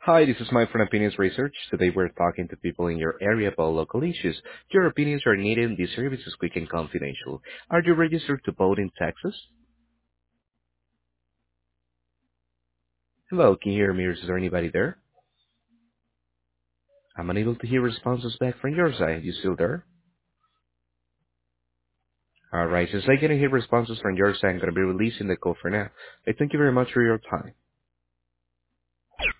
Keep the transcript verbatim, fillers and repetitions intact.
Hi, this is Mike from Opinions Research. Today we're talking to people in your area about local issues. Your opinions are needed and this service is quick and confidential. Are you registered to vote in Texas? Hello, can you hear me or is there anybody there? I'm unable to hear responses back from your side. You still there? Alright, since I can hear responses from your side, I'm going to be releasing the call for now. I thank you very much for your time.